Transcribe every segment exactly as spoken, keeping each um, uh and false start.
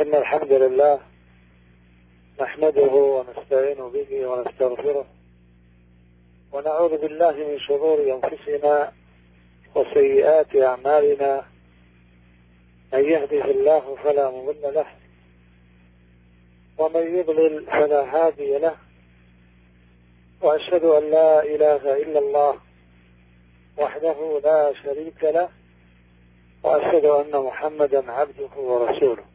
إن الحمد لله نحمده ونستعين به ونستغفره ونعوذ بالله من شرور أنفسنا وسيئات أعمالنا. من يهده الله فلا مضل له ومن يضلل فلا هادي له، وأشهد أن لا إله إلا الله وحده لا شريك له، وأشهد أن محمدا عبده ورسوله.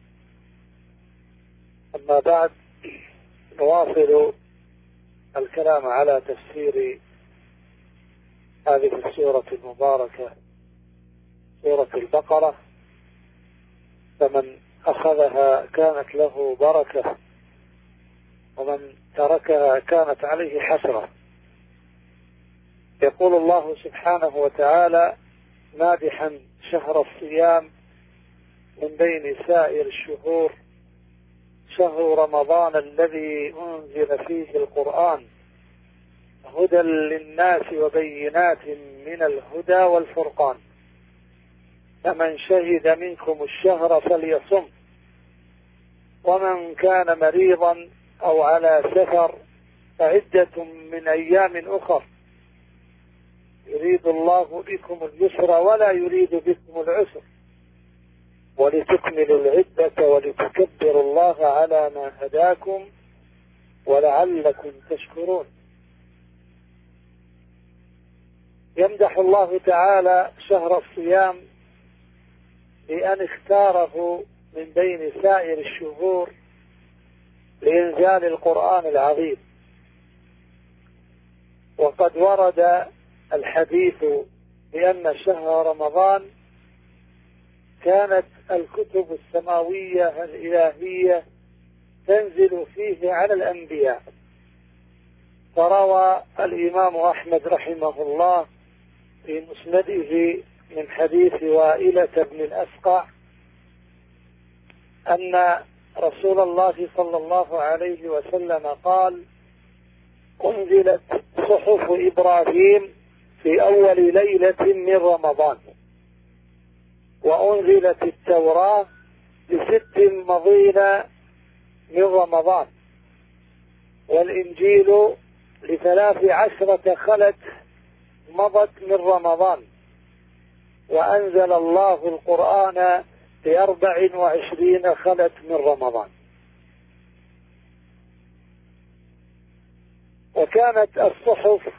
أما بعد، نواصل الكلام على تفسير هذه السورة المباركة، سورة البقرة. فمن أخذها كانت له بركة، ومن تركها كانت عليه حسرة. يقول الله سبحانه وتعالى مادحا شهر الصيام من بين سائر الشهور: شهر رمضان الذي أنزل فيه القرآن هدى للناس وبينات من الهدى والفرقان، فمن شهد منكم الشهر فليصم، ومن كان مريضا أو على سفر فعدة من أيام أخر، يريد الله بكم اليسر ولا يريد بكم العسر، ولتكملوا العدة ولتكبروا الله على ما هداكم ولعلكم تشكرون. يمدح الله تعالى شهر الصيام بأن اختاره من بين سائر الشهور لإنزال القرآن العظيم. وقد ورد الحديث بأن شهر رمضان كانت الكتب السماوية الإلهية تنزل فيه على الأنبياء. فروى الإمام أحمد رحمه الله في مسنده من حديث وائلة بن الأسقع أن رسول الله صلى الله عليه وسلم قال: أنزلت صحف إبراهيم في أول ليلة من رمضان، وأنزلت التوراة بست مضين من رمضان، والإنجيل لثلاث عشرة خلت مضت من رمضان، وأنزل الله القرآن بأربع وعشرين خلت من رمضان. وكانت الصحف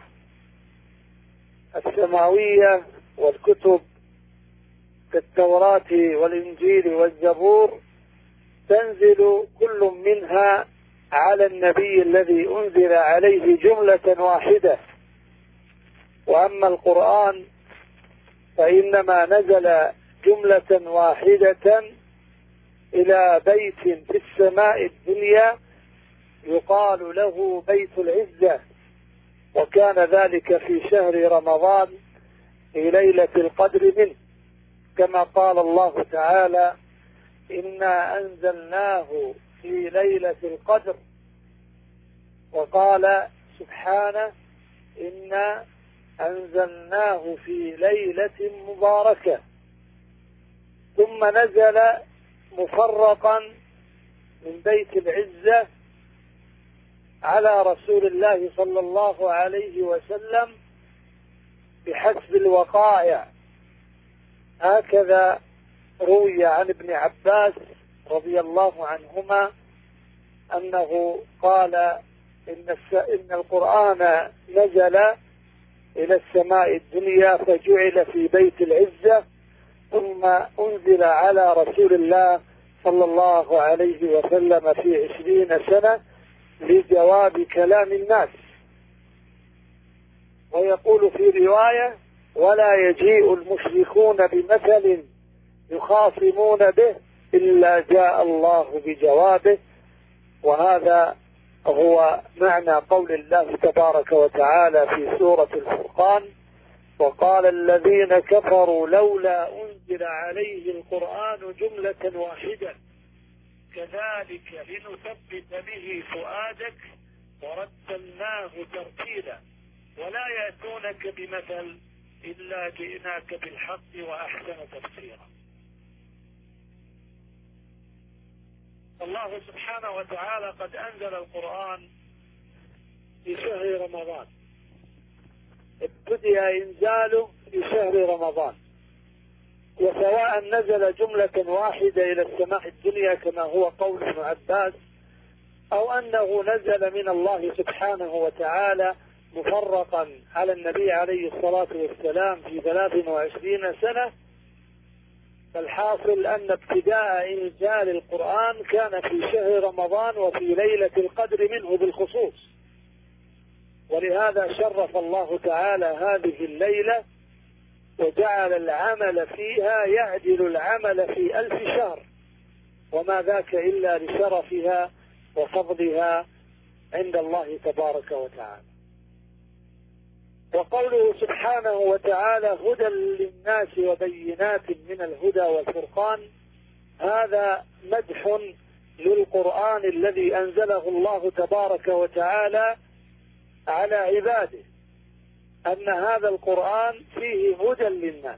السماوية والكتب كالتوراة والإنجيل والزبور تنزل كل منها على النبي الذي أنزل عليه جملة واحدة. وأما القرآن فإنما نزل جملة واحدة إلى بيت في السماء الدنيا يقال له بيت العزة، وكان ذلك في شهر رمضان في ليلة القدر منه، كما قال الله تعالى: إنا أنزلناه في ليلة القدر. وقال سبحانه: إنا أنزلناه في ليلة مباركة. ثم نزل مفرقا من بيت العزة على رسول الله صلى الله عليه وسلم بحسب الوقائع. هكذا روي عن ابن عباس رضي الله عنهما أنه قال: إن, إن القرآن نزل إلى السماء الدنيا فجعل في بيت العزة، ثم أنزل على رسول الله صلى الله عليه وسلم في عشرين سنة لجواب كلام الناس. ويقول في رواية: ولا يجيء المشركون بمثل يخاصمون به إلا جاء الله بجوابه. وهذا هو معنى قول الله تبارك وتعالى في سورة الفرقان: وقال الذين كفروا لولا أنزل عليه القرآن جملة واحدة كذلك لنثبت به فؤادك ورتلناه ترتيلا ولا يأتونك بمثل إلا جئناك بالحق وأحسن تفسيرا. الله سبحانه وتعالى قد أنزل القرآن في شهر رمضان، ابتدأ إنزاله في شهر رمضان، وسواء نزل جملة واحدة إلى السماء الدنيا كما هو قول ابن عباس، أو أنه نزل من الله سبحانه وتعالى مفرقا على النبي عليه الصلاة والسلام في ثلاث وعشرين سنة، فالحاصل أن ابتداء إنزال القرآن كان في شهر رمضان وفي ليلة القدر منه بالخصوص، ولهذا شرف الله تعالى هذه الليلة وجعل العمل فيها يعدل العمل في ألف شهر، وما ذاك إلا لشرفها وفضلها عند الله تبارك وتعالى. وقوله سبحانه وتعالى هدى للناس وبينات من الهدى والفرقان، هذا مدح للقرآن الذي أنزله الله تبارك وتعالى على عباده، أن هذا القرآن فيه هدى للناس.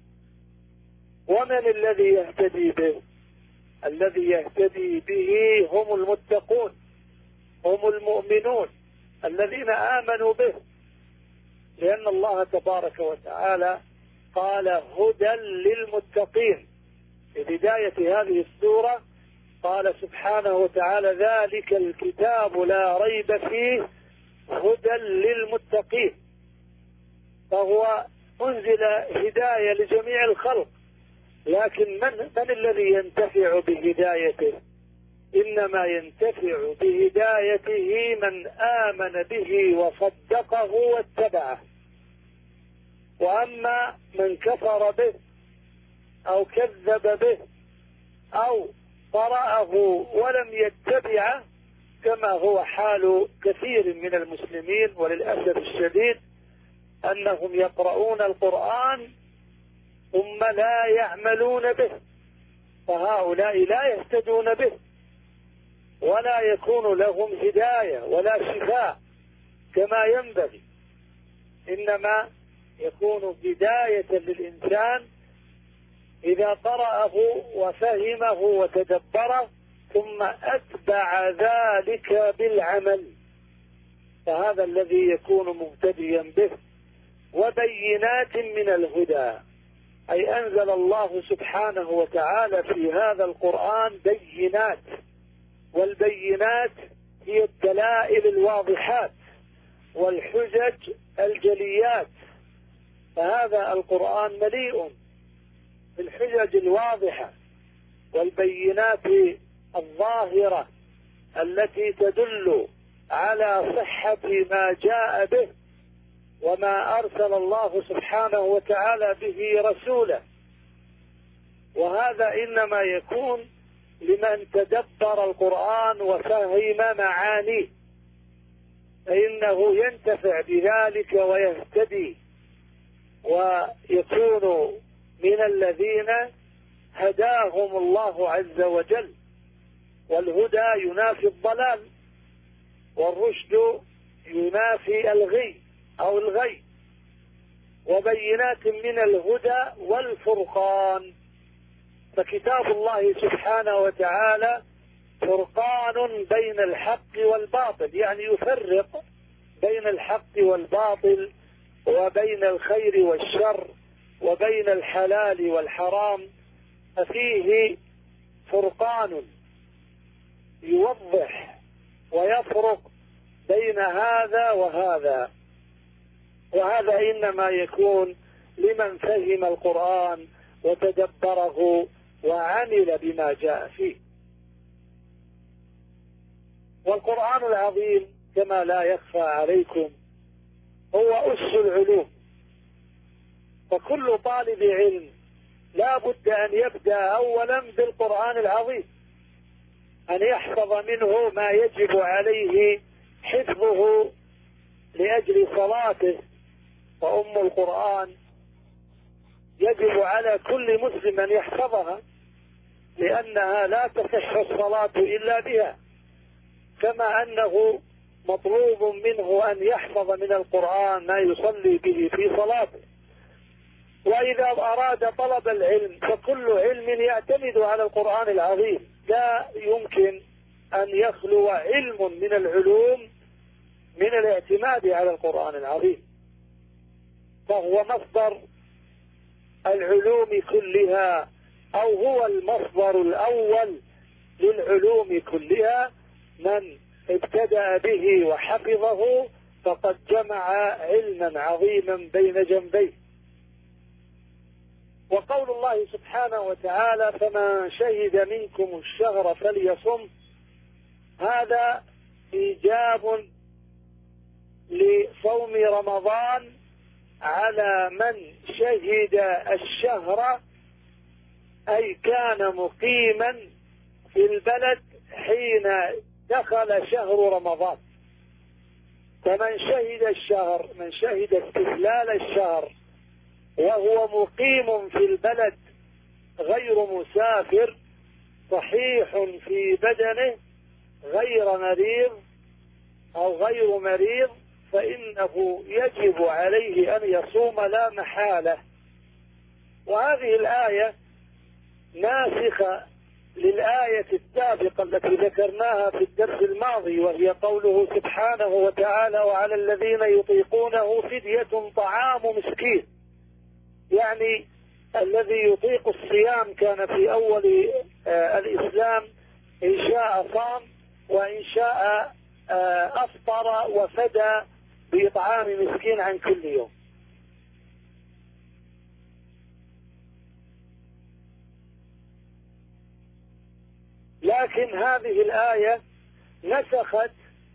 ومن الذي يهتدي به؟ الذي يهتدي به هم المتقون، هم المؤمنون الذين آمنوا به، لأن الله تبارك وتعالى قال هدى للمتقين في بداية هذه السورة. قال سبحانه وتعالى ذلك الكتاب لا ريب فيه هدى للمتقين، فهو أنزل هداية لجميع الخلق، لكن من, من الذي ينتفع بهدايته؟ إنما ينتفع بهدايته من آمن به وصدقه واتبعه. وأما من كفر به أو كذب به أو قرأه ولم يتبعه، كما هو حال كثير من المسلمين وللأسف الشديد، أنهم يقرؤون القرآن ثم لا يعملون به، فهؤلاء لا يهتدون به ولا يكون لهم هداية ولا شفاء كما ينبغي، إنما يكون هداية للإنسان إذا قرأه وفهمه وتدبره ثم أتبع ذلك بالعمل، فهذا الذي يكون مهتديا به. وبينات من الهدى، أي أنزل الله سبحانه وتعالى في هذا القرآن بينات، والبينات هي الدلائل الواضحات والحجج الجليات، فهذا القرآن مليء بالحجج الواضحة والبينات الظاهرة التي تدل على صحة ما جاء به وما أرسل الله سبحانه وتعالى به رسوله. وهذا إنما يكون لمن تدبر القرآن وفهم معانيه، فإنه ينتفع بذلك ويهتدي ويكون من الذين هداهم الله عز وجل. والهدى ينافي الضلال، والرشد ينافي الغي أو الغي. وبينات من الهدى والفرقان، فكتاب الله سبحانه وتعالى فرقان بين الحق والباطل، يعني يفرق بين الحق والباطل وبين الخير والشر وبين الحلال والحرام، ففيه فرقان يوضح ويفرق بين هذا وهذا. وهذا إنما يكون لمن فهم القرآن وتدبره وعمل بما جاء فيه. والقرآن العظيم كما لا يخفى عليكم هو أس العلوم، فكل طالب علم لا بد أن يبدأ أولا بالقرآن العظيم، أن يحفظ منه ما يجب عليه حفظه لأجل صلاته. وأم القرآن يجب على كل مسلم أن يحفظها، لأنها لا تصح الصلاة إلا بها، كما أنه مطلوب منه أن يحفظ من القرآن ما يصلي به في صلاته. وإذا أراد طلب العلم فكل علم يعتمد على القرآن العظيم، لا يمكن أن يخلو علم من العلوم من الاعتماد على القرآن العظيم، فهو مصدر العلوم كلها، أو هو المصدر الأول للعلوم كلها. من ابتدأ به وحفظه فقد جمع علما عظيما بين جنبيه. وقول الله سبحانه وتعالى: فمن شهد منكم الشهر فليصم، هذا إيجاب لصوم رمضان على من شهد الشهر، أي كان مقيما في البلد حين دخل شهر رمضان. فمن شهد الشهر، من شهد استهلال الشهر وهو مقيم في البلد غير مسافر صحيح في بدنه غير مريض أو غير مريض، فإنه يجب عليه أن يصوم لا محالة. وهذه الآية ناسخة للآية السابقة التي ذكرناها في الدرس الماضي، وهي قوله سبحانه وتعالى: وعلى الذين يطيقونه فدية طعام مسكين. يعني الذي يطيق الصيام كان في أول آه الإسلام إن شاء صام وإن شاء آه أفطر وفدى بإطعام مسكين عن كل يوم. لكن هذه الآية نسخت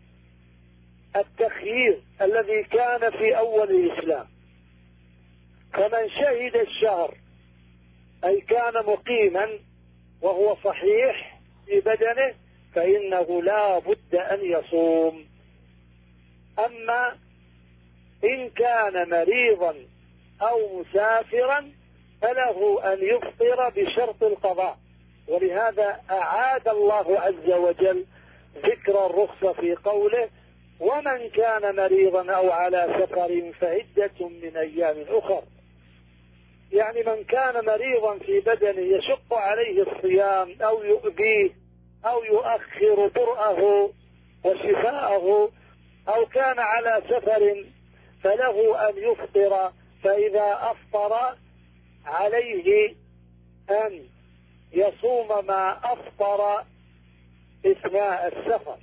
التخيير الذي كان في أول الإسلام. فمن شهد الشهر أي كان مقيما وهو صحيح في بدنه فإنه لا بد أن يصوم. أما إن كان مريضا أو مسافرا فله أن يفطر بشرط القضاء. ولهذا أعاد الله عز وجل ذكر الرخصة في قوله: ومن كان مريضا أو على سفر فعدة من أيام أخر. يعني من كان مريضا في بدنه يشق عليه الصيام أو يؤذيه أو يؤخر برأه وشفاءه، أو كان على سفر فله أن يفطر، فإذا أفطر عليه أن يصوم ما أفطر أثناء السفر.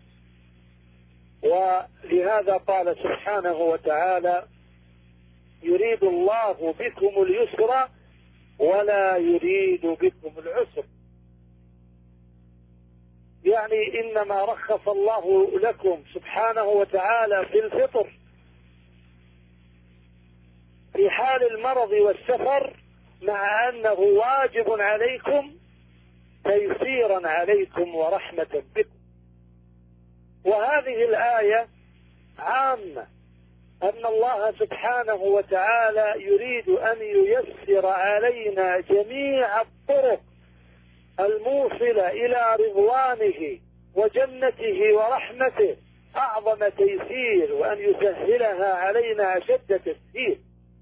ولهذا قال سبحانه وتعالى: يريد الله بكم اليسر ولا يريد بكم العسر. يعني إنما رخص الله لكم سبحانه وتعالى في الفطر في حال المرض والسفر، مع أنه واجب عليكم تيسيرا عليكم ورحمة بكم. وهذه الآية عامة، أن الله سبحانه وتعالى يريد أن ييسر علينا جميع الطرق الموصلة إلى رضوانه وجنته ورحمته أعظم تيسير، وأن يسهلها علينا أشد تسهيل.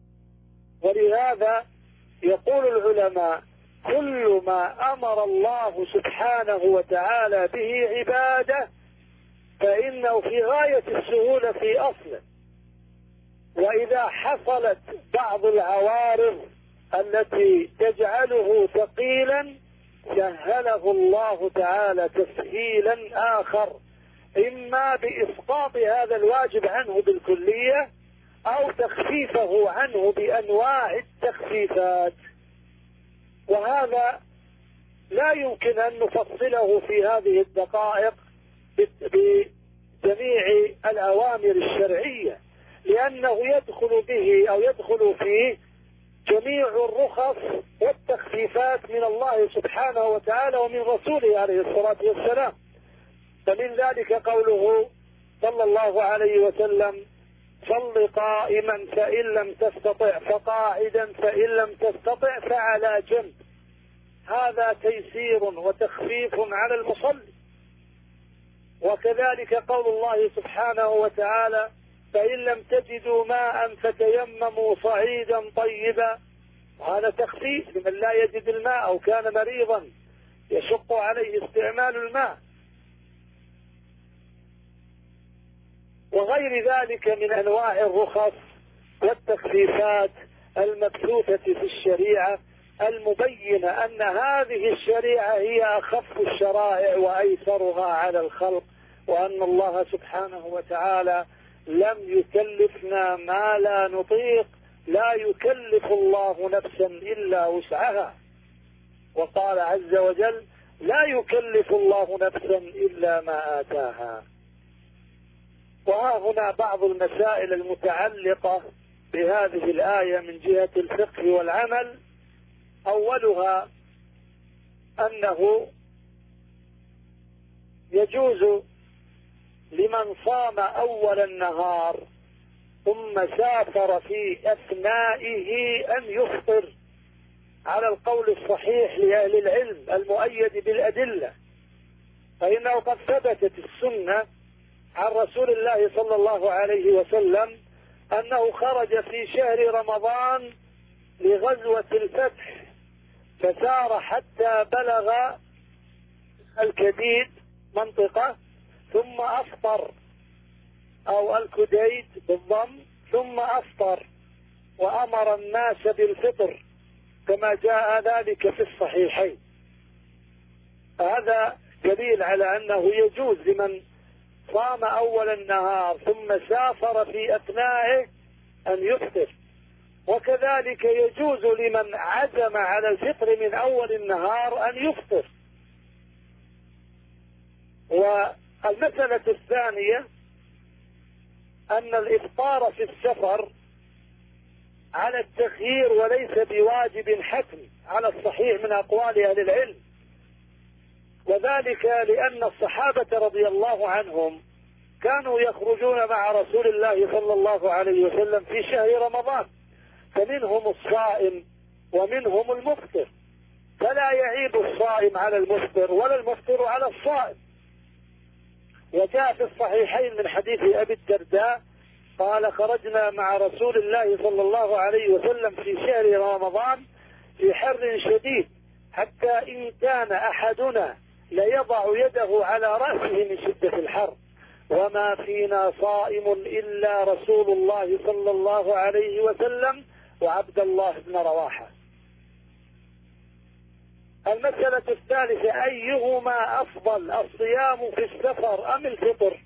ولهذا يقول العلماء: كل ما أمر الله سبحانه وتعالى به عباده فإنه في غاية السهولة في أصله، وإذا حصلت بعض العوارض التي تجعله ثقيلا سهله الله تعالى تسهيلا آخر، إما بإسقاط هذا الواجب عنه بالكلية أو تخفيفه عنه بأنواع التخفيفات. وهذا لا يمكن أن نفصله في هذه الدقائق بجميع الأوامر الشرعية، لأنه يدخل به أو يدخل فيه جميع الرخص والتخفيفات من الله سبحانه وتعالى ومن رسوله عليه الصلاة والسلام. فمن ذلك قوله صلى الله عليه وسلم: صل قائما فإن لم تستطع فقاعدا فإن لم تستطع فعلى جنب. هذا تيسير وتخفيف على المصلي. وكذلك قول الله سبحانه وتعالى: فإن لم تجدوا ماء فتيمموا صعيدا طيبا. هذا تخفيف لمن لا يجد الماء أو كان مريضا. يشق عليه استعمال الماء، وغير ذلك من أنواع الرخص والتخفيفات المبثوثة في الشريعة المبينة أن هذه الشريعة هي أخف الشرائع وأيسرها على الخلق، وأن الله سبحانه وتعالى لم يكلفنا ما لا نطيق، لا يكلف الله نفسا إلا وسعها، وقال عز وجل لا يكلف الله نفسا إلا ما آتاها. وها هنا بعض المسائل المتعلقة بهذه الآية من جهة الفقه والعمل. أولها أنه يجوز لمن صام أول النهار ثم سافر في أثنائه أن يفطر على القول الصحيح لأهل العلم المؤيد بالأدلة، فإنه قد ثبتت السنة عن رسول الله صلى الله عليه وسلم أنه خرج في شهر رمضان لغزوة الفتح فسار حتى بلغ الكديد منطقة ثم أفطر، أو الكديد بالضم، ثم أفطر وأمر الناس بالفطر كما جاء ذلك في الصحيحين. هذا دليل على أنه يجوز لمن صام أول النهار ثم سافر في أثنائه أن يفطر، وكذلك يجوز لمن عزم على الفطر من أول النهار أن يفطر. والمسألة الثانية أن الإفطار في السفر على التخيير وليس بواجب حتم على الصحيح من أقوال أهل العلم، وذلك لأن الصحابة رضي الله عنهم كانوا يخرجون مع رسول الله صلى الله عليه وسلم في شهر رمضان، فمنهم الصائم ومنهم المفطر، فلا يعيب الصائم على المفطر ولا المفطر على الصائم. وجاء في الصحيحين من حديث أبي الدرداء قال خرجنا مع رسول الله صلى الله عليه وسلم في شهر رمضان في حر شديد حتى إن كان أحدنا ليضع يده على رأسه من شدة الحر، وما فينا صائم إلا رسول الله صلى الله عليه وسلم وعبد الله بن رواحة. المسألة الثالثة أيهما أفضل، الصيام في السفر أم الفطر؟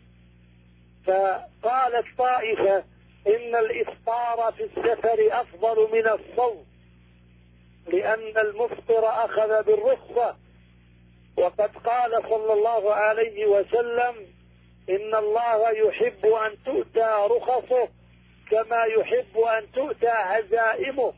فقالت طائفة إن الإفطار في السفر أفضل من الصوم لأن المفطر أخذ بالرخصة، وقد قال صلى الله عليه وسلم إن الله يحب أن تؤتى رخصه كما يحب أن تؤتى عزائمه.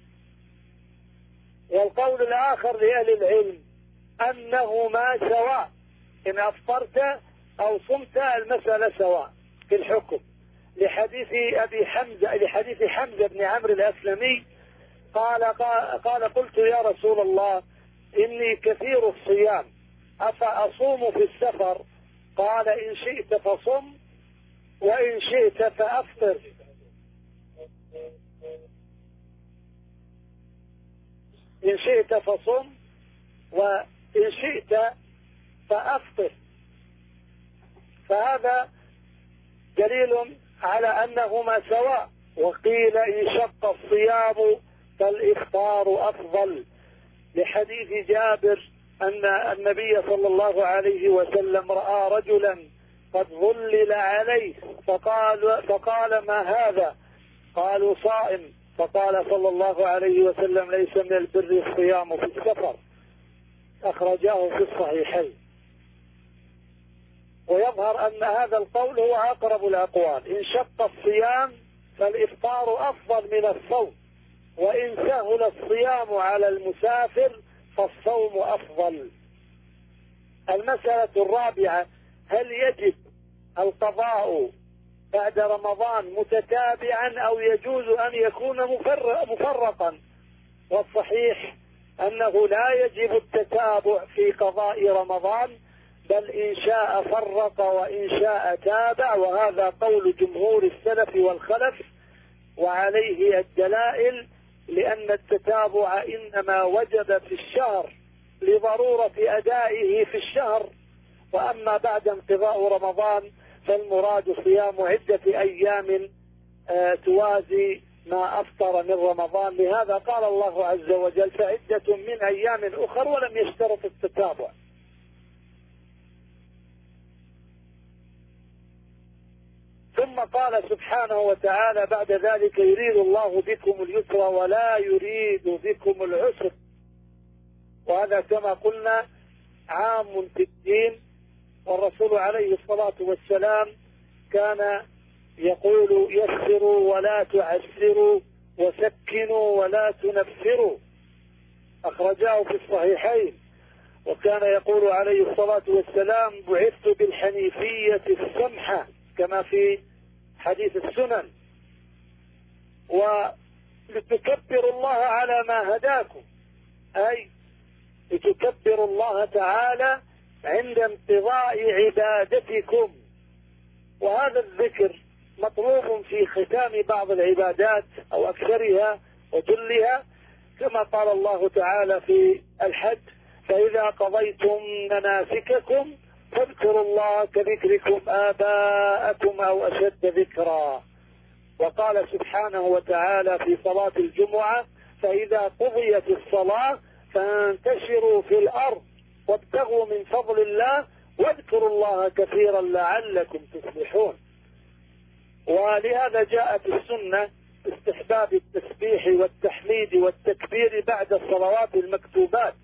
والقول الآخر لأهل العلم أنهما سواء، إن أفطرت أو صمت المسألة سواء في الحكم، لحديث أبي حمزة لحديث حمزة بن عمرو الأسلمي قال قال قلت يا رسول الله إني كثير الصيام أفأصوم في السفر؟ قال إن شئت فصم وإن شئت فأفطر. إن شئت فصم وإن شئت فأفطر. فهذا دليل على أنهما سواء. وقيل إن شق الصيام فالإفطار أفضل، لحديث جابر أن النبي صلى الله عليه وسلم رأى رجلا قد ظلل عليه فقال, فقال ما هذا؟ قالوا صائم، فقال صلى الله عليه وسلم ليس من البر الصيام في السفر، أخرجاه في الصحيحين. ويظهر أن هذا القول هو أقرب الأقوال، إن شق الصيام فالإفطار أفضل من الصوم، وإن سهل الصيام على المسافر فالصوم أفضل. المسألة الرابعة هل يجب القضاء بعد رمضان متتابعا أو يجوز أن يكون مفرقا؟ والصحيح أنه لا يجب التتابع في قضاء رمضان، بل إن شاء فرق وإن شاء تابع، وهذا قول جمهور السلف والخلف وعليه الدلائل، لأن التتابع إنما وجب في الشهر لضرورة أدائه في الشهر. وأما بعد انقضاء رمضان فالمراد صيام عدة أيام توازي ما أفطر من رمضان. لهذا قال الله عز وجل فعدة من أيام أخر ولم يشترط التتابع. ثم قال سبحانه وتعالى بعد ذلك يريد الله بكم اليسر ولا يريد بكم العسر. وهذا كما قلنا عام في الدين، والرسول عليه الصلاة والسلام كان يقول يسروا ولا تعسروا وسكنوا ولا تنفروا، أخرجاه في الصحيحين. وكان يقول عليه الصلاة والسلام بعثت بالحنيفية السمحة كما في حديث السنن، ولتكبروا الله على ما هداكم، أي لتكبروا الله تعالى عند انقضاء عبادتكم. وهذا الذكر مطلوب في ختام بعض العبادات أو أكثرها وجلها، كما قال الله تعالى في الحج فإذا قضيتم مناسككم فاذكروا الله كذكركم آباءكم أو أشد ذكرا. وقال سبحانه وتعالى في صلاة الجمعة فإذا قضيت الصلاة فانتشروا في الأرض وابتغوا من فضل الله واذكروا الله كثيرا لعلكم تفلحون. ولهذا جاءت السنة استحباب التسبيح والتحميد والتكبير بعد الصلوات المكتوبات.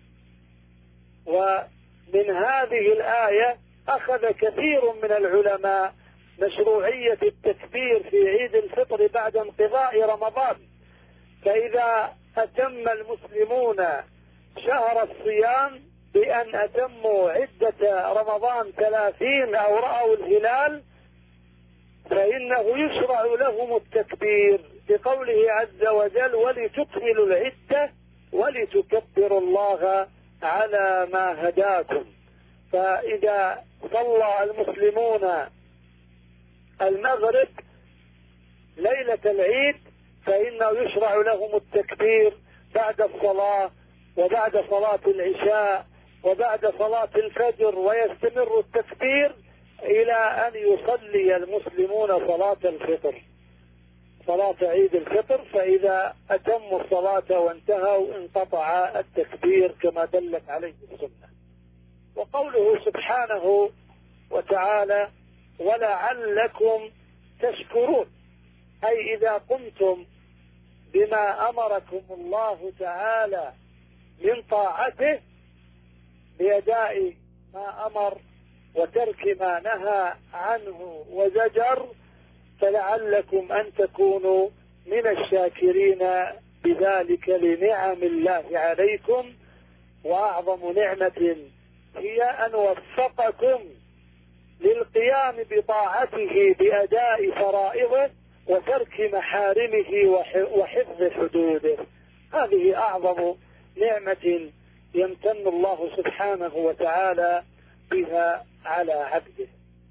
ومن هذه الآية أخذ كثير من العلماء مشروعية التكبير في عيد الفطر بعد انقضاء رمضان. فإذا أتم المسلمون شهر الصيام بأن أتموا عدة رمضان ثلاثين أو رأوا الهلال فإنه يشرع لهم التكبير بقوله عز وجل ولتكملوا العدة ولتكبروا الله على ما هداكم. فإذا صلى المسلمون المغرب ليلة العيد فإنه يشرع لهم التكبير بعد الصلاة وبعد صلاة العشاء وبعد صلاة الفجر، ويستمر التكبير إلى أن يصلي المسلمون صلاة الفطر، صلاة عيد الفطر. فإذا أتموا الصلاة وانتهوا انقطع التكبير كما دلت عليه السنة. وقوله سبحانه وتعالى ولعلكم تشكرون، أي إذا قمتم بما أمركم الله تعالى من طاعته بأداء ما أمر وترك ما نهى عنه وزجر فلعلكم أن تكونوا من الشاكرين بذلك لنعم الله عليكم. وأعظم نعمة هي أن وفقكم للقيام بطاعته بأداء فرائضه وترك محارمه وحفظ حدوده. هذه أعظم نعمة يمتن الله سبحانه وتعالى بها على عبده.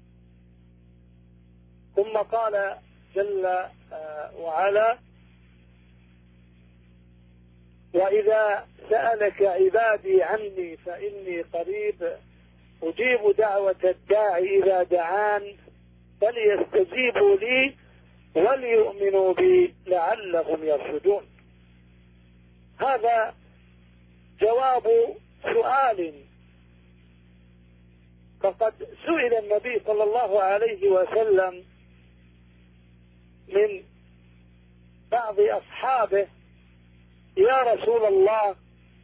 ثم قال جل وعلا وإذا سألك عبادي عني فإني قريب أجيب دعوة الداعي إذا دعان فليستجيبوا لي وليؤمنوا بي لعلهم يرشدون. هذا جواب سؤال، فقد سئل النبي صلى الله عليه وسلم من بعض أصحابه يا رسول الله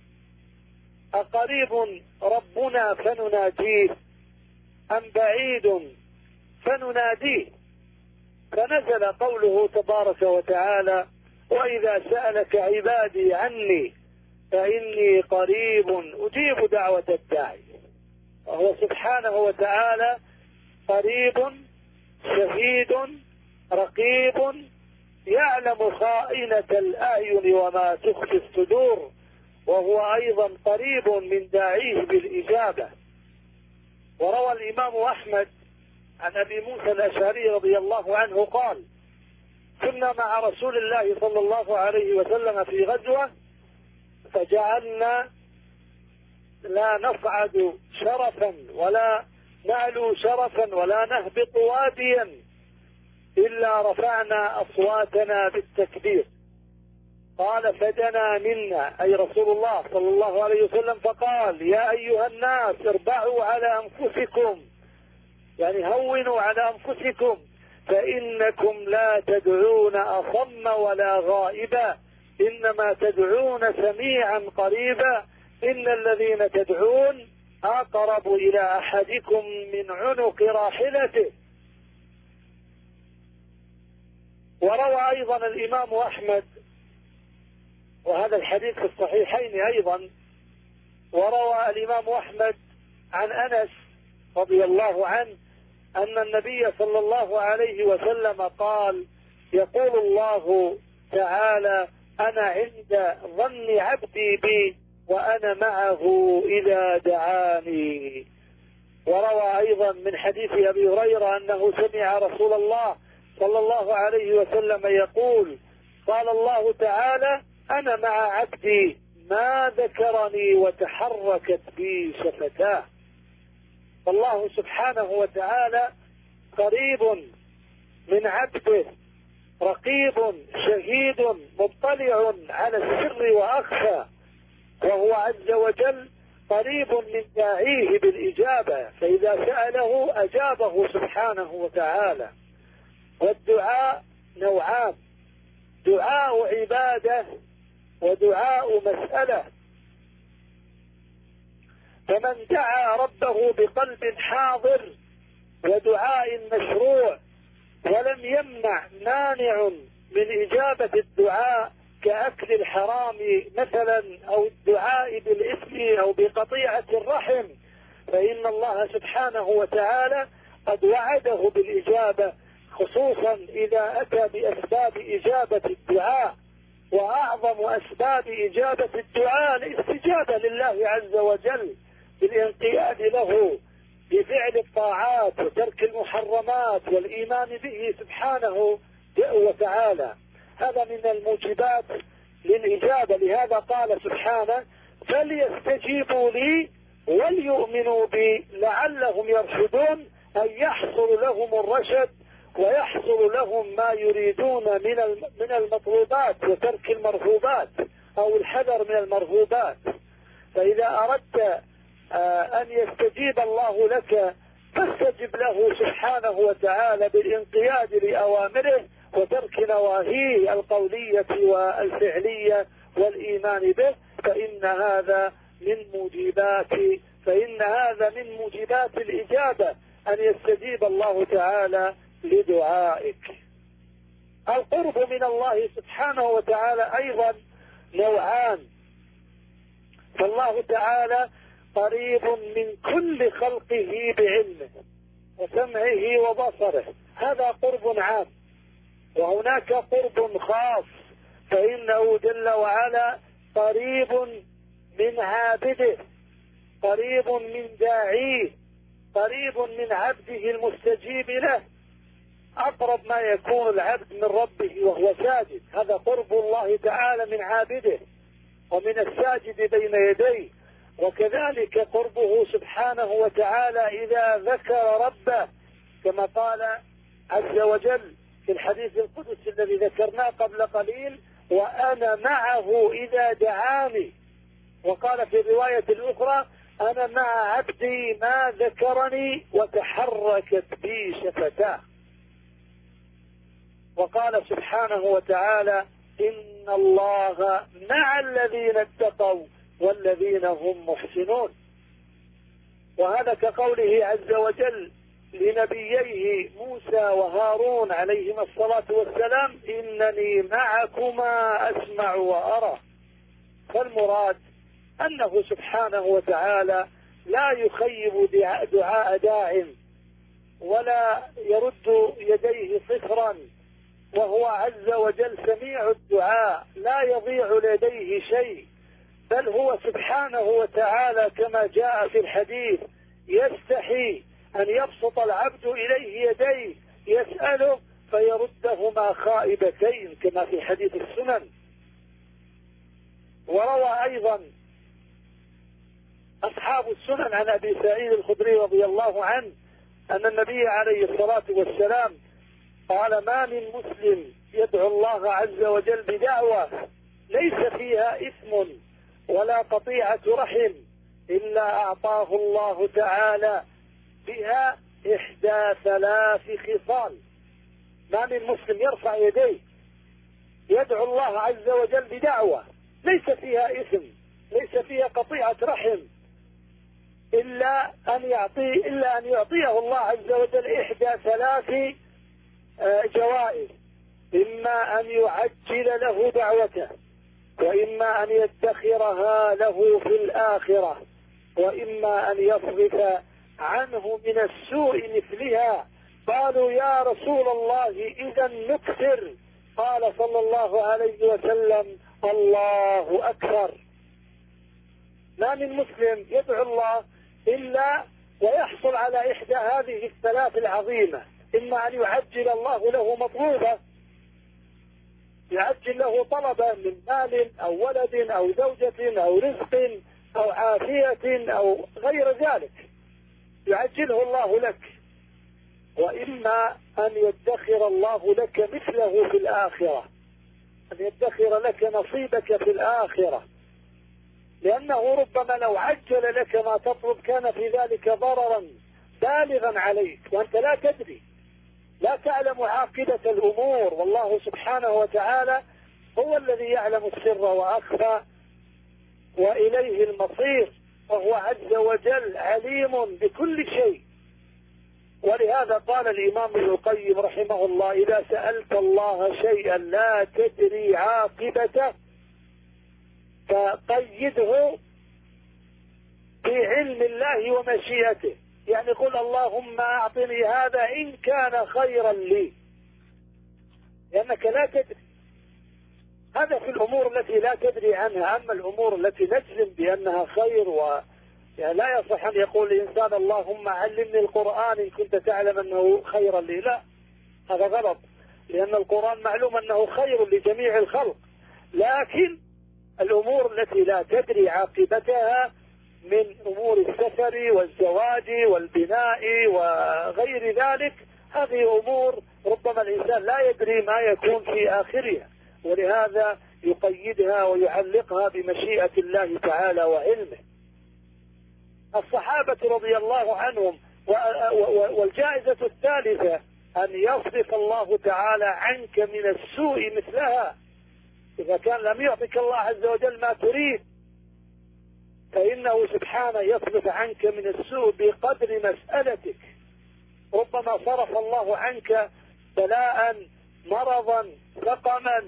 أقريب ربنا فنناديه أم بعيد فنناديه؟ فنزل قوله تبارك وتعالى وإذا سألك عبادي عني فإني قريب أجيب دعوة الداعي. وهو سبحانه وتعالى قريب شهيد رقيب يعلم خائنة الأعين وما تخفي الصدور، وهو أيضا قريب من داعيه بالإجابة. وروى الإمام أحمد عن أبي موسى الأشعري رضي الله عنه قال كنا مع رسول الله صلى الله عليه وسلم في غزوة فجعلنا لا نصعد شرفا ولا نعلو شرفا ولا نهبط واديا إلا رفعنا أصواتنا بالتكبير. قال فدنا منا أي رسول الله صلى الله عليه وسلم فقال يا أيها الناس اربعوا على أنفسكم، يعني هونوا على أنفسكم، فإنكم لا تدعون أصم ولا غائبا، إنما تدعون سميعا قريبا، إن الذين تدعون أقرب إلى أحدكم من عنق راحلته. وروى أيضا الإمام أحمد، وهذا الحديث في الصحيحين أيضا، وروى الإمام أحمد عن أنس رضي الله عنه أن النبي صلى الله عليه وسلم قال يقول الله تعالى أنا عند ظن عبدي بي وأنا معه إذا دعاني. وروى أيضا من حديث أبي هريرة أنه سمع رسول الله صلى الله عليه وسلم يقول قال الله تعالى أنا مع عبدي ما ذكرني وتحركت بي شفتاه. فالله سبحانه وتعالى قريب من عبده، رقيب شهيد مطلع على السر وأخفى، وهو عز وجل قريب من داعيه بالإجابة، فإذا سأله أجابه سبحانه وتعالى. والدعاء نوعان، دعاء عبادة ودعاء مسألة. فمن دعا ربه بقلب حاضر ودعاء مشروع ولم يمنع مانع من إجابة الدعاء كأكل الحرام مثلا أو الدعاء بالإثم أو بقطيعة الرحم، فإن الله سبحانه وتعالى قد وعده بالإجابة، خصوصا إذا أتى بأسباب إجابة الدعاء. وأعظم أسباب إجابة الدعاء الاستجابة لله عز وجل بالانقياد له بفعل الطاعات وترك المحرمات والإيمان به سبحانه وتعالى. هذا من الموجبات للإجابة. لهذا قال سبحانه فليستجيبوا لي وليؤمنوا بي لعلهم يرشدون، أن يحصل لهم الرشد ويحصل لهم ما يريدون من من المطلوبات وترك المرغوبات أو الحذر من المرغوبات. فإذا أردت أن يستجيب الله لك فاستجب له سبحانه وتعالى بالانقياد لأوامره وترك نواهيه القولية والفعلية والإيمان به، فإن هذا من موجبات فإن هذا من موجبات الإجابة أن يستجيب الله تعالى لدعائك. القرب من الله سبحانه وتعالى أيضا نوعان، فالله تعالى قريب من كل خلقه بعلمه وسمعه وبصره، هذا قرب عام. وهناك قرب خاص، فإنه جل وعلا قريب من عابده، قريب من داعيه، قريب من عبده المستجيب له، أقرب ما يكون العبد من ربه وهو ساجد، هذا قرب الله تعالى من عابده ومن الساجد بين يديه. وكذلك قربه سبحانه وتعالى إذا ذكر ربه، كما قال عز وجل في الحديث القدسي الذي ذكرناه قبل قليل وأنا معه إذا دعاني. وقال في الرواية الأخرى أنا مع عبدي ما ذكرني وتحركت بي شفتاه. وقال سبحانه وتعالى إن الله مع الذين اتقوا والذين هم محسنون. وهذا كقوله عز وجل لنبييه موسى وهارون عليهما الصلاة والسلام إنني معكما أسمع وأرى. فالمراد أنه سبحانه وتعالى لا يخيب دعاء داع ولا يرد يديه صفرا، وهو عز وجل سميع الدعاء لا يضيع لديه شيء، بل هو سبحانه وتعالى كما جاء في الحديث يستحي أن يبسط العبد إليه يديه يسأله فيردهما خائبتين كما في حديث السنن. وروى أيضا أصحاب السنن عن أبي سعيد الخدري رضي الله عنه أن النبي عليه الصلاة والسلام قال: ما من مسلم يدعو الله عز وجل بدعوة ليس فيها إثم ولا قطيعة رحم إلا أعطاه الله تعالى بها إحدى ثلاث خصال. ما من مسلم يرفع يديه يدعو الله عز وجل بدعوة ليس فيها إثم ليس فيها قطيعة رحم إلا أن يعطي إلا أن يعطيه الله عز وجل إحدى ثلاث جوائز: إما أن يعجل له دعوته، وإما أن يدخرها له في الآخرة، وإما أن يصرف عنه من السوء مثلها. قالوا: يا رسول الله إذا نكثر؟ قال صلى الله عليه وسلم: الله أكبر. ما من مسلم يدعو الله إلا ويحصل على إحدى هذه الثلاث العظيمة: إما أن يعجل الله له مطلوبة، يعجل له طلبا من مال أو ولد أو زوجة أو رزق أو عافية أو غير ذلك، يعجله الله لك. وإما أن يدخر الله لك مثله في الآخرة، أن يدخر لك نصيبك في الآخرة، لأنه ربما لو عجل لك ما تطلب كان في ذلك ضررا بالغا عليك وأنت لا تدري، لا تعلم عاقبة الأمور، والله سبحانه وتعالى هو الذي يعلم السر وأخفى وإليه المصير، وهو عز وجل عليم بكل شيء. ولهذا قال الإمام ابن القيم رحمه الله: إذا سألت الله شيئا لا تدري عاقبته فقيده بعلم الله ومشيئته، يعني قل: اللهم أعطني هذا إن كان خيرا لي، لأنك لا تدري. هذا في الأمور التي لا تدري عنها. أما الأمور التي نجزم بأنها خير و يعني لا يصح أن يقول الإنسان: اللهم علمني القرآن إن كنت تعلم أنه خيرا لي. لا، هذا غلط، لأن القرآن معلوم أنه خير لجميع الخلق، لكن الأمور التي لا تدري عاقبتها من أمور السفر والزواج والبناء وغير ذلك، هذه أمور ربما الإنسان لا يدري ما يكون في آخرها، ولهذا يقيدها ويعلقها بمشيئة الله تعالى وعلمه. الصحابة رضي الله عنهم، والجائزة الثالثة أن يصرف الله تعالى عنك من السوء مثلها. إذا كان لم يعطك الله عز وجل ما تريد فإنه سبحانه يصرف عنك من السوء بقدر مسألتك. ربما صرف الله عنك بلاء، مرضا، سقما،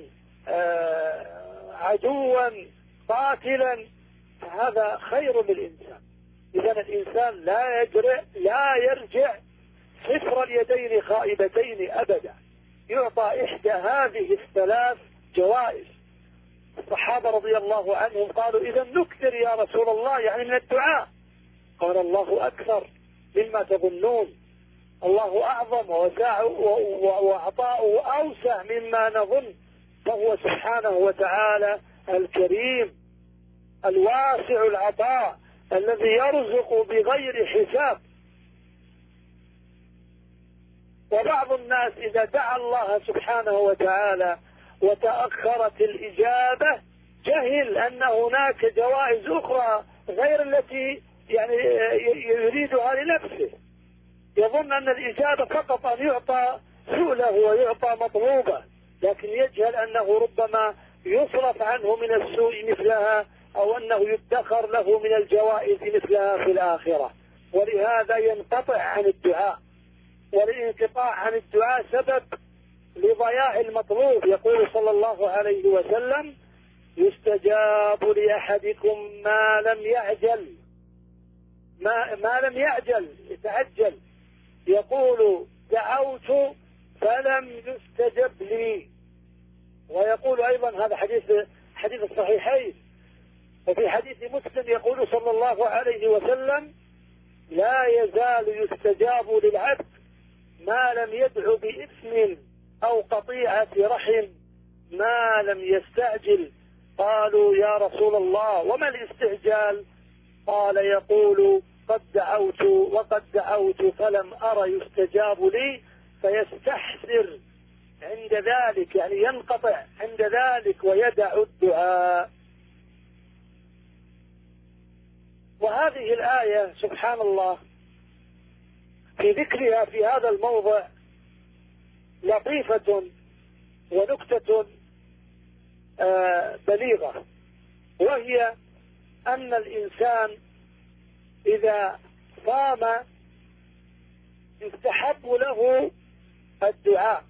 عدوا، قاتلا، فهذا خير للإنسان. إذن الإنسان لا يجرع لا يرجع صفر اليدين خائبتين أبدا، يعطى إحدى هذه الثلاث جوائز. الصحابة رضي الله عنهم قالوا: إذا نكثر يا رسول الله، يعني من الدعاء. قال: الله أكثر مما تظنون، الله أعظم وعطاؤه أوسع مما نظن، فهو سبحانه وتعالى الكريم الواسع العطاء الذي يرزق بغير حساب. وبعض الناس إذا دعا الله سبحانه وتعالى وتأخرت الإجابة جهل أن هناك جوائز أخرى غير التي يعني يريدها لنفسه، يظن أن الإجابة فقط أن يعطى سؤله ويعطى مطلوبه، لكن يجهل أنه ربما يصرف عنه من السوء مثلها، أو أنه يدخر له من الجوائز مثلها في الآخرة. ولهذا ينقطع عن الدعاء، والانقطاع عن الدعاء سبب لضياع المطلوب. يقول صلى الله عليه وسلم: يستجاب لأحدكم ما لم يعجل ما, ما لم يعجل يتعجل. يقول: دعوت فلم يستجب لي. ويقول أيضا، هذا حديث حديث الصحيحين، وفي حديث مسلم يقول صلى الله عليه وسلم: لا يزال يستجاب للعبد ما لم يدعو بإثم أو قطيعة رحم ما لم يستعجل. قالوا: يا رسول الله وما الاستعجال؟ قال يقول قد دعوت وقد دعوت فلم أرى يستجاب لي، فيستحسر عند ذلك، يعني ينقطع عند ذلك ويدع الدعاء. وهذه الآية سبحان الله في ذكرها في هذا الموضع لطيفة ونكتة بليغة، وهي أن الإنسان إذا صام يستحب له الدعاء،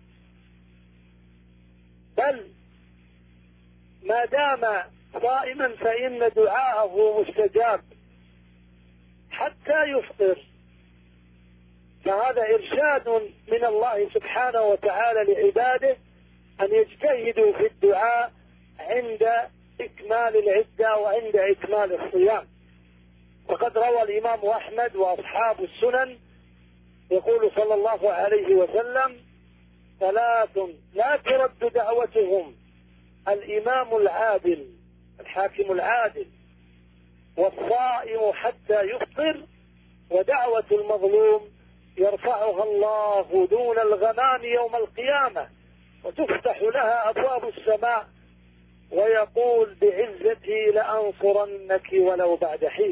بل ما دام صائما فإن دعاءه مستجاب حتى يفطر. فهذا إرشاد من الله سبحانه وتعالى لعباده أن يجتهدوا في الدعاء عند إكمال العدة وعند إكمال الصيام. وقد روى الإمام أحمد وأصحاب السنن يقول صلى الله عليه وسلم: ثلاث لا ترد دعوتهم: الإمام العادل الحاكم العادل، والصائم حتى يفطر، ودعوة المظلوم يرفعها الله دون الغمام يوم القيامة وتفتح لها أبواب السماء ويقول بعزتي لأنصرنك ولو بعد حين.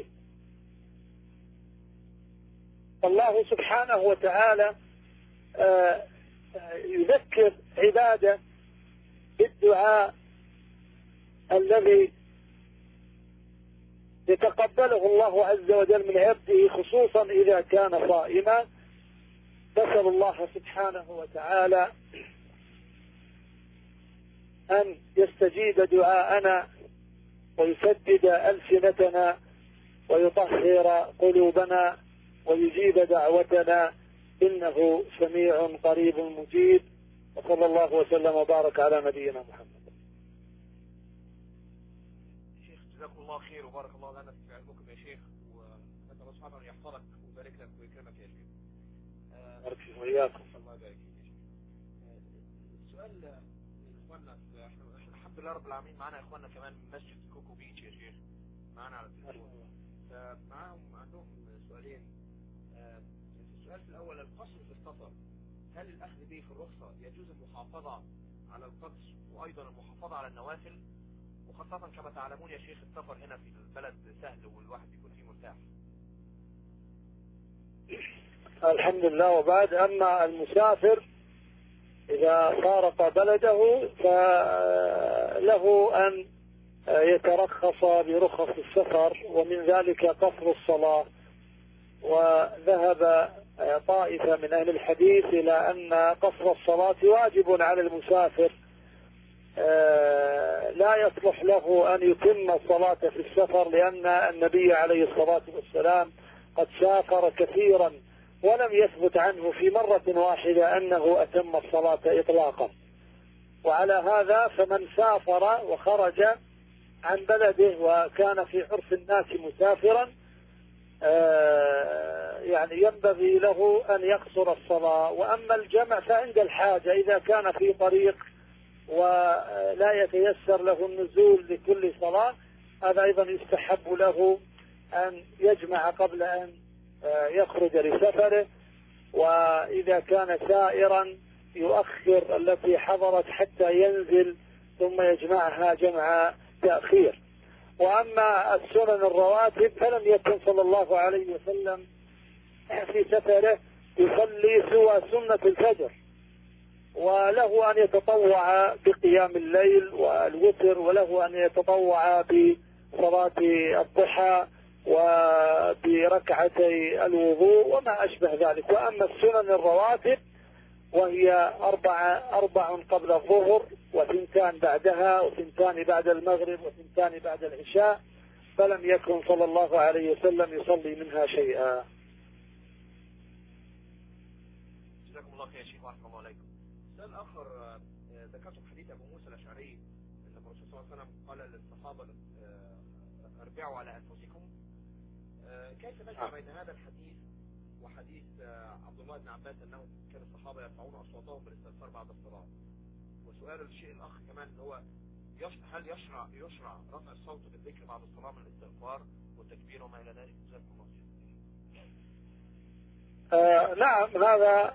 الله سبحانه وتعالى يذكر عباده بالدعاء الذي يتقبله الله عز وجل من عبده، خصوصا إذا كان صائما. نسأل الله سبحانه وتعالى أن يستجيب دعاءنا ويسدد ألسنتنا ويطهر قلوبنا ويجيب دعوتنا، إنه سميع قريب مجيب. وصلى الله وسلم وبارك على نبينا محمد. شيخ جزاكم الله خير وبارك الله لنا في علمكم يا شيخ، ونسأل الله سبحانه أن يحفظك ويبارك لك ويكرمك يا شيخ. بارك فيكم وإياكم. الله يبارك فيك يا شيخ. السؤال من إخواننا، احنا الحمد لله رب العالمين معنا إخواننا كمان من مسجد كوكو بيتش يا شيخ معنا على التليفون، فمعهم عندهم سؤالين. السؤال الأول: القصر في السفر، هل الأخذ به في الرخصة يجوز المحافظة على القصر وأيضا المحافظة على النوافل، وخاصة كما تعلمون يا شيخ السفر هنا في البلد سهل والواحد يكون فيه مرتاح؟ الحمد لله. وبعد، أما المسافر إذا فارق بلده فله أن يترخص برخص السفر، ومن ذلك قصر الصلاة. وذهب طائفة من أهل الحديث إلى أن قصر الصلاة واجب على المسافر، لا يصلح له أن يتم الصلاة في السفر، لأن النبي عليه الصلاة والسلام قد سافر كثيرا ولم يثبت عنه في مرة واحدة أنه أتم الصلاة إطلاقا. وعلى هذا فمن سافر وخرج عن بلده وكان في عرف الناس مسافرا يعني ينبغي له أن يقصر الصلاة. وأما الجمع فعند الحاجة، إذا كان في طريق ولا يتيسر له النزول لكل صلاة، هذا أيضا يستحب له أن يجمع قبل أن يخرج لسفره. وإذا كان سائرا يؤخر التي حضرت حتى ينزل ثم يجمعها جمع تأخير. وأما السنن الرواتب فلم يكن صلى الله عليه وسلم في سفره يصلي سوى سنة الفجر، وله أن يتطوع بقيام الليل والوتر، وله أن يتطوع بصلاة الضحى وبركعتي الوضوء وما أشبه ذلك. وأما السنن الرواتب وهي أربع أربع قبل الظهر، وثنتان بعدها، وثنتان بعد المغرب، وثنتان بعد العشاء، فلم يكن صلى الله عليه وسلم يصلي منها شيئا. جزاكم الله خير يا شيخ ورحمة الله عليكم. سؤال آخر، ذكرتم حديث أبو موسى الأشعري أن الرسول صلى الله عليه وسلم قال للصحابة: اربعوا على أنفسكم. كيف نجمع بين هذا الحديث وحديث عبد الله بن عباس أنه كان الصحابة يرفعون أصواتهم بالاستغفار بعد الصلاة؟ وسؤال الشيء الأخ كمان هو هل يشرع يشرع رفع الصوت بالذكر بعد الصلاة من الاستغفار والتكبير وما إلى ذلك؟ جزاكم الله خير. آه نعم، هذا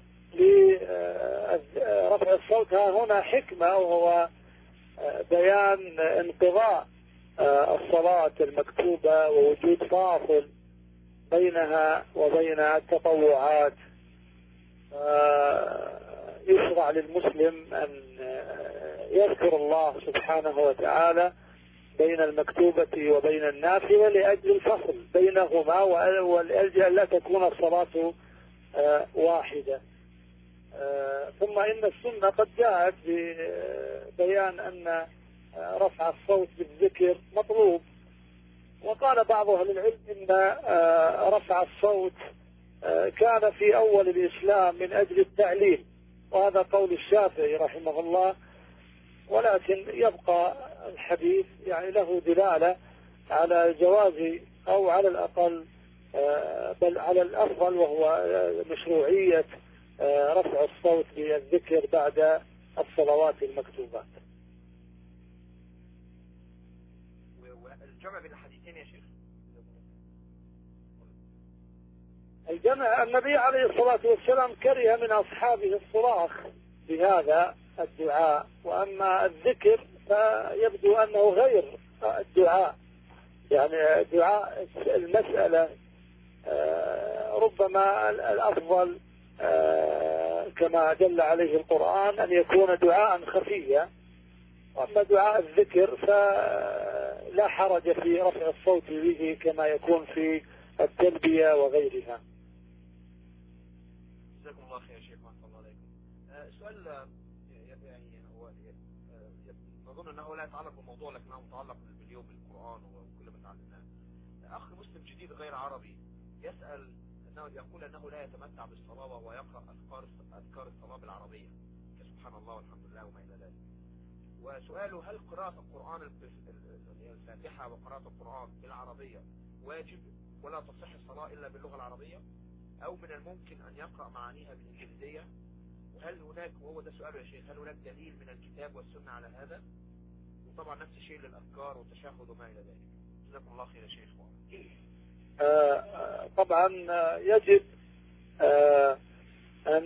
لرفع الصوت ها هنا حكمة، وهو بيان انقضاء الصلاة المكتوبة ووجود فاصل بينها وبين التطوعات. يشرع للمسلم أن يذكر الله سبحانه وتعالى بين المكتوبة وبين النافلة لأجل الفصل بينهما، ولأجل أن لا تكون الصلاة واحدة. ثم إن السنة قد جاءت ببيان أن رفع الصوت بالذكر مطلوب، وقال بعض أهل العلم إن رفع الصوت كان في أول الإسلام من أجل التعليم، وهذا قول الشافعي رحمه الله، ولكن يبقى الحديث يعني له دلالة على جواز أو على الأقل بل على الأفضل، وهو مشروعية رفع الصوت بالذكر بعد الصلوات المكتوبات. والجمع بين الحديثين يا شيخ؟ الجمع، النبي عليه الصلاة والسلام كره من أصحابه الصراخ بهذا الدعاء، وأما الذكر فيبدو أنه غير الدعاء، يعني دعاء المسألة ربما الأفضل كما دل عليه القرآن أن يكون دعاء خفيا، وأما دعاء الذكر فلا حرج في رفع الصوت به كما يكون في التلبية وغيرها. جزاكم الله خير شيخ، ما شاء الله عليكم. أه سؤال يعني هو نظن أنه لا يتعلق بالموضوع لكنه متعلق باليوم بالقرآن وكل ما تعلمناه. أخ مسلم جديد غير عربي يسأل أنه يقول أنه لا يتمتع بالصلاة وهو يقرأ أذكار أذكار الصلاة بالعربية كسبحان الله والحمد لله وما إلى ذلك. وسؤاله: هل قراءة القرآن الفاتحة وقراءة القرآن بالعربية واجب ولا تصح الصلاة إلا باللغة العربية، أو من الممكن أن يقرأ معانيها بالإنجليزية؟ وهل هناك، وهو ده سؤاله يا شيخ، هل هناك دليل من الكتاب والسنة على هذا؟ وطبعا نفس الشيء للأذكار والتشهد وما إلى ذلك. جزاكم الله خير يا شيخ. آه طبعا يجب آه أن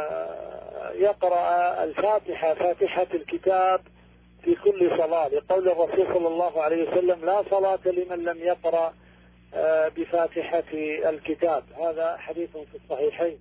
يقرأ الفاتحة فاتحة الكتاب في كل صلاة، لقول الرسول صلى الله عليه وسلم: لا صلاة لمن لم يقرأ بفاتحة الكتاب. هذا حديث في الصحيحين.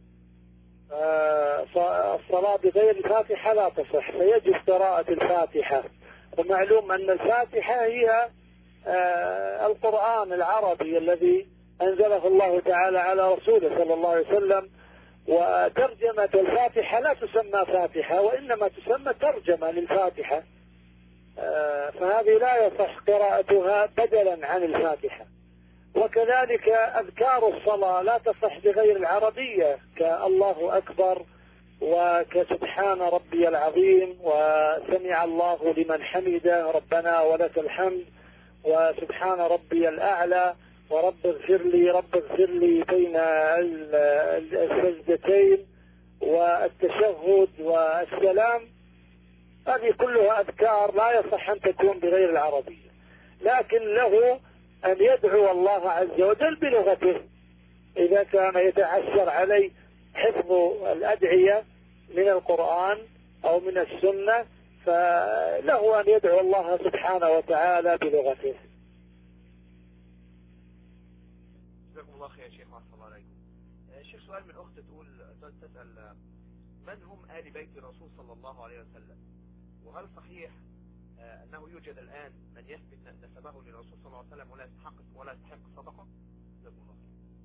الصلاة بغير الفاتحة لا تصح، فيجب قراءة الفاتحة. ومعلوم أن الفاتحة هي القرآن العربي الذي أنزله الله تعالى على رسوله صلى الله عليه وسلم، وترجمة الفاتحة لا تسمى فاتحة وإنما تسمى ترجمة للفاتحة، فهذه لا يصح قراءتها بدلا عن الفاتحة. وكذلك أذكار الصلاة لا تصح بغير العربية، كالله أكبر وكسبحان ربي العظيم وسمع الله لمن حمده ربنا ولك الحمد وسبحان ربي الأعلى ورب اغفر لي رب اغفر لي بين السجدتين والتشهد والسلام. هذه كلها أذكار لا يصح أن تكون بغير العربية، لكن له أن يدعو الله عز وجل بلغته إذا كان يتعسر عليه حفظ الأدعية من القرآن أو من السنة، فله أن يدعو الله سبحانه وتعالى بلغته. جزاكم الله خير يا شيخ، ما شاء الله عليكم. شيخ سؤال من أخت تقول تسأل: من هم آل بيت الرسول صلى الله عليه وسلم؟ وهل صحيح أنه يوجد الآن من يثبت نسبه للرسول صلى الله عليه وسلم ولا يستحق ولا يستحق الصدقة؟ جزاكم الله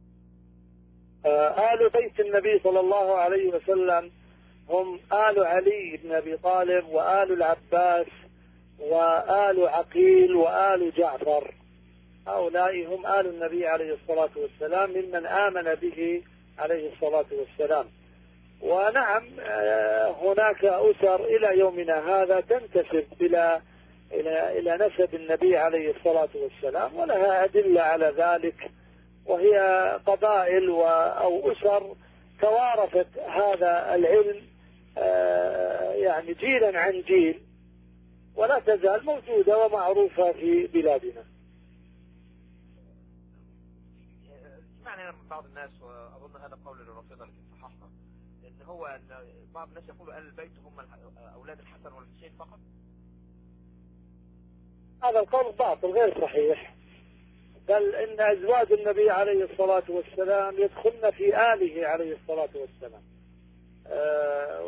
خير. آل بيت النبي صلى الله عليه وسلم هم آل علي بن أبي طالب وآل العباس وآل عقيل وآل جعفر. هؤلاء هم آل النبي عليه الصلاة والسلام ممن آمن به عليه الصلاة والسلام. ونعم هناك أسر إلى يومنا هذا تنتسب إلى إلى إلى نسب النبي عليه الصلاة والسلام، ولها أدلة على ذلك، وهي قبائل أو أسر توارثت هذا العلم يعني جيلا عن جيل، ولكن ولا تزال موجودة ومعروفة في بلادنا. سمعنا من بعض الناس، وأظن هذا قول الرافضة لكن صححنا، إن هو أن بعض الناس يقولوا أهل البيت هم أولاد الحسن والحسين فقط. هذا القول باطل غير صحيح، بل إن أزواج النبي عليه الصلاة والسلام يدخلن في آله عليه الصلاة والسلام. آه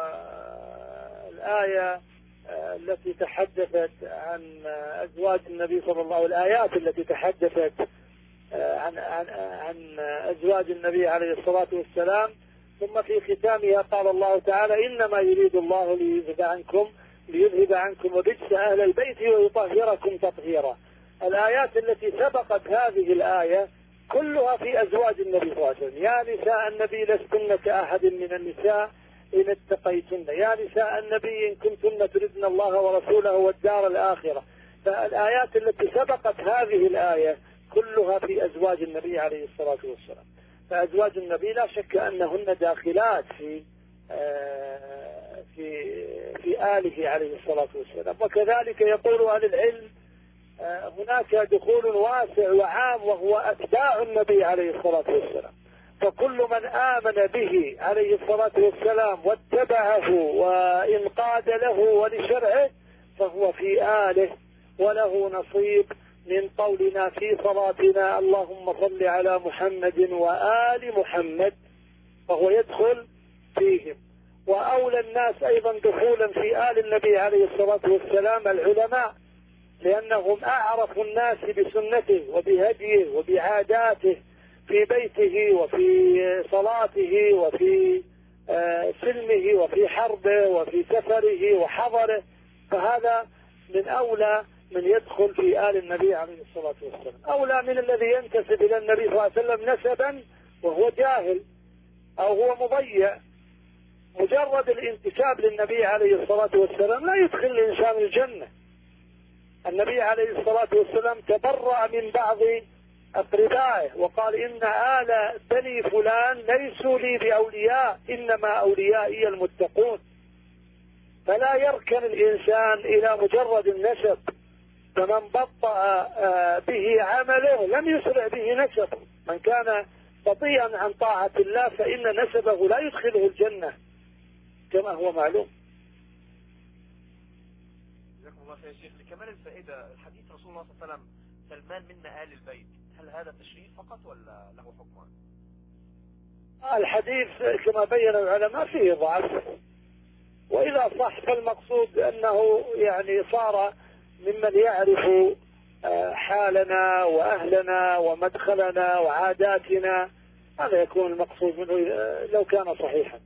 والآية آه التي تحدثت عن أزواج النبي صلى الله عليه وسلم، الآيات التي تحدثت آه عن, عن, عن أزواج النبي عليه الصلاة والسلام، ثم في ختامها قال الله تعالى: إنما يريد الله ليذهب عنكم ليذهب عنكم الرجس أهل البيت ويطهركم تطهيرا. الآيات التي سبقت هذه الآية كلها في أزواج النبي صلى الله عليه وسلم: يا نساء النبي لستن كأحد من النساء إن اتقيتن، يا نساء النبي إن كنتن تردن الله ورسوله والدار الآخرة. فالآيات التي سبقت هذه الآية كلها في أزواج النبي عليه الصلاة والسلام. فأزواج النبي لا شك أنهن داخلات في في في آله عليه الصلاة والسلام. وكذلك يقول أهل العلم هناك دخول واسع وعام وهو أتباع النبي عليه الصلاة والسلام. فكل من آمن به عليه الصلاة والسلام واتبعه وانقاد له ولشرعه فهو في آله، وله نصيب من قولنا في صلاتنا: اللهم صل على محمد وآل محمد، فهو يدخل فيهم. وأولى الناس أيضا دخولا في آل النبي عليه الصلاة والسلام العلماء، لأنهم أعرف الناس بسنته وبهديه وبعاداته في بيته وفي صلاته وفي سلمه وفي حربه وفي سفره وحضره. فهذا من أولى من يدخل في آل النبي عليه الصلاة والسلام، أولى من الذي ينتسب إلى النبي صلى الله عليه وسلم نسبا وهو جاهل أو هو مضيع. مجرد الانتساب للنبي عليه الصلاة والسلام لا يدخل الإنسان الجنة. النبي عليه الصلاة والسلام تبرأ من بعض أقربائه وقال: إن آل بني فلان ليسوا لي بأولياء، إنما أوليائي المتقون. فلا يركن الإنسان إلى مجرد النسب، فمن بطأ به عمله لم يسرع به نسبه. من كان بطيئا عن طاعة الله فإن نسبه لا يدخله الجنة كما هو معلوم. جزاكم الله خير يا شيخ. لكمال الفائدة، الحديث رسول الله صلى الله عليه وسلم: سلمان منا آل البيت، هل هذا تشريف فقط ولا له حكم؟ الحديث كما بين العلماء فيه ضعف، وإذا صح فالمقصود أنه يعني صار ممن يعرف حالنا وأهلنا ومدخلنا وعاداتنا، هذا يكون المقصود منه لو كان صحيحا.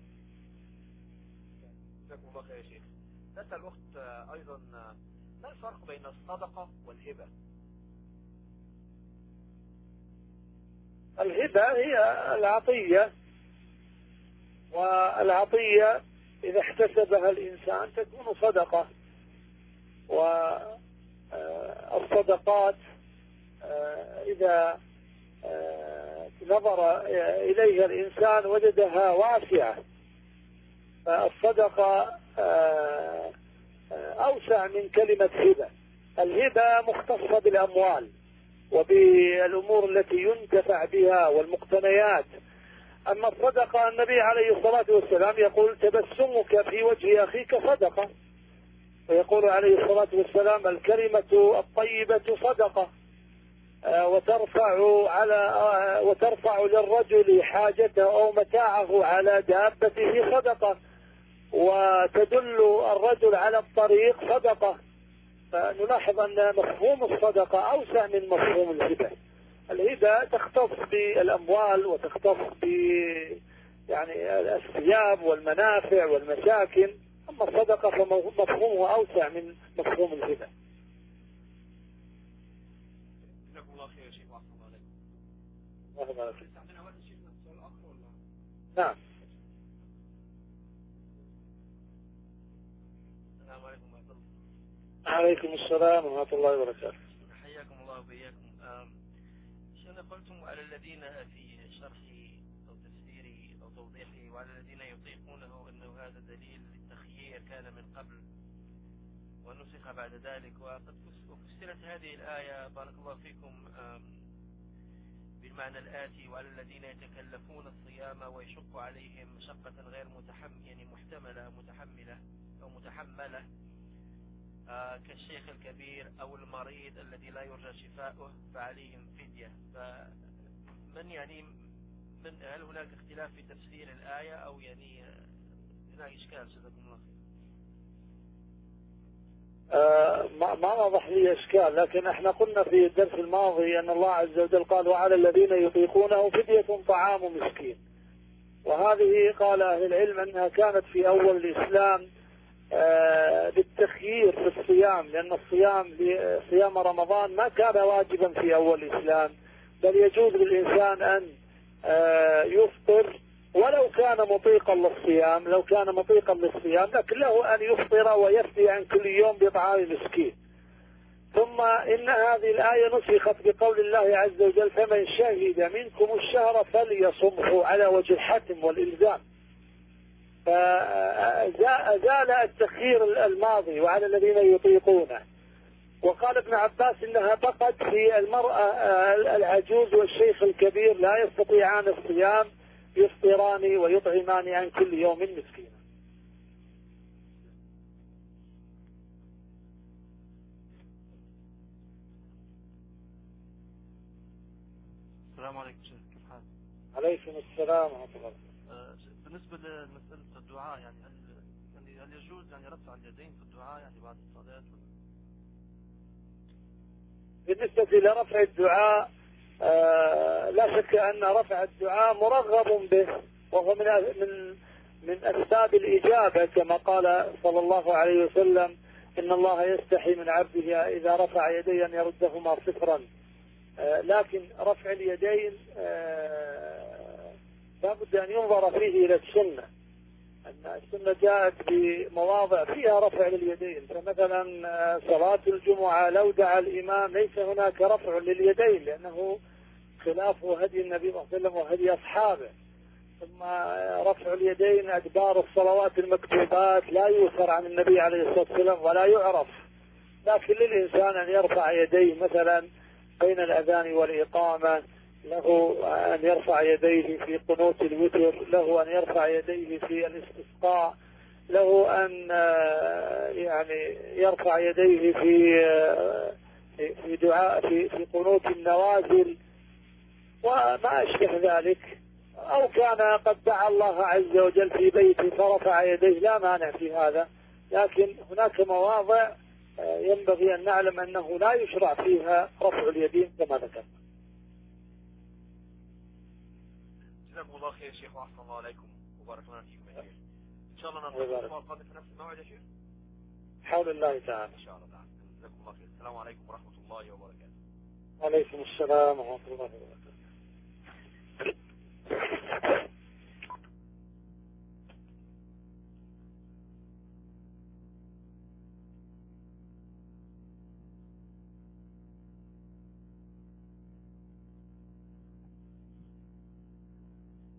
جزاكم الله خير يا شيخ. نسأل الأخت أيضا: ما الفرق بين الصدقة والهبة؟ الهبة هي العطية، والعطية إذا احتسبها الإنسان تكون صدقة. والصدقات إذا نظر إليها الإنسان وجدها واسعة. فالصدقة أوسع من كلمة هبة. الهبة مختصة بالأموال وبالأمور التي ينتفع بها والمقتنيات. أما الصدقة النبي عليه الصلاة والسلام يقول: تبسمك في وجه أخيك صدقة. ويقول عليه الصلاة والسلام: الكلمة الطيبة صدقة، وترفع على وترفع للرجل حاجته أو متاعه على دابته صدقة، وتدل الرجل على الطريق صدقة. فنلاحظ أن مفهوم الصدقة أوسع من مفهوم الهبة. الهبة تختص بالأموال وتختص ب يعني الثياب والمنافع والمساكن، أما الصدقة فمفهومها أوسع من مفهوم الهبة. جزاكم الله خير يا شيخ وأحسن الله عليكم. الله يبارك فيك. عندنا وقت شيخ سؤال آخر ولا؟ نعم. السلام عليكم ورحمة الله. عليكم السلام ورحمة الله وبركاته. حياكم الله وبياكم. شيخنا قلتم على الذين في شرحي أو تفسيري أو توضيحي وعلى الذين يطيقونه أنه هذا دليل للتخيير كان من قبل. ونسخ بعد ذلك. وقد فسرت هذه الآية بارك الله فيكم بالمعنى الآتي: وعلى الذين يتكلفون الصيام ويشق عليهم مشقة غير متحمل يعني محتملة متحملة أو متحملة آه كالشيخ الكبير أو المريض الذي لا يرجى شفاؤه فعليهم فدية. فمن يعني من هل هناك اختلاف في تفسير الآية أو يعني هناك إشكال؟ جزاكم الله خير. آه ما ما وضح لي إشكال، لكن احنا قلنا في الدرس الماضي أن الله عز وجل قال: وعلى الذين يطيقونه فدية طعام مسكين. وهذه قال أهل العلم أنها كانت في أول الإسلام آه للتخيير في الصيام، لأن الصيام صيام رمضان ما كان واجبا في أول الإسلام، بل يجوز للإنسان أن آه يفطر ولو كان مطيقا للصيام، لو كان مطيقا للصيام لكن له أن يفطر ويفدي عن كل يوم بطعام مسكين. ثم إن هذه الآية نسخت بقول الله عز وجل: فمن شهد منكم الشهر فليصمه، على وجه الحتم والإلزام. فزال التخيير الماضي وعلى الذين يطيقونه. وقال ابن عباس إنها بقت في المرأة العجوز والشيخ الكبير لا يستطيعان الصيام، يفطران ويطعمان عن كل يوم مسكينا. السلام عليكم شيخ، كيف حالك؟ عليكم السلام ورحمة الله. بالنسبة لمسألة الدعاء يعني هل يعني هل يجوز يعني رفع اليدين في الدعاء يعني بعد الصلاة؟ بالنسبة لرفع الدعاء آه لا شك أن رفع الدعاء مرغب به، وهو من من من أسباب الإجابة، كما قال صلى الله عليه وسلم: إن الله يستحي من عبده إذا رفع يديه أن يردهما صفرا. آه لكن رفع اليدين آه لابد أن ينظر فيه إلى السنة، أن السنة جاءت بمواضع فيها رفع لليدين. فمثلا صلاة الجمعة لو دعا الإمام ليس هناك رفع لليدين، لأنه خلاف هدي النبي صلى الله عليه وسلم وهدي أصحابه. ثم رفع اليدين أدبار الصلوات المكتوبات لا يؤثر عن النبي عليه الصلاة والسلام ولا يعرف، لكن للإنسان أن يرفع يديه مثلا بين الأذان والإقامة، له أن يرفع يديه في قنوت الوتر، له أن يرفع يديه في الاستسقاء، له أن يعني يرفع يديه في في دعاء في في قنوت النوازل وما أشبه ذلك. أو كان قد دعا الله عز وجل في بيته فرفع يديه، لا مانع في هذا، لكن هناك مواضع ينبغي أن نعلم أنه لا يشرع فيها رفع اليدين كما ذكرنا. جزاكم الله خير شيخ، وأحسن الله عليكم وبارك الله فيكم يا شيخ. إن شاء الله نلتقي الأسبوع القادم في نفس الموعد يا شيخ. حول الله تعالى. إن شاء الله تعالى. جزاكم الله خير. السلام عليكم ورحمة الله وبركاته. وعليكم السلام ورحمة الله وبركاته.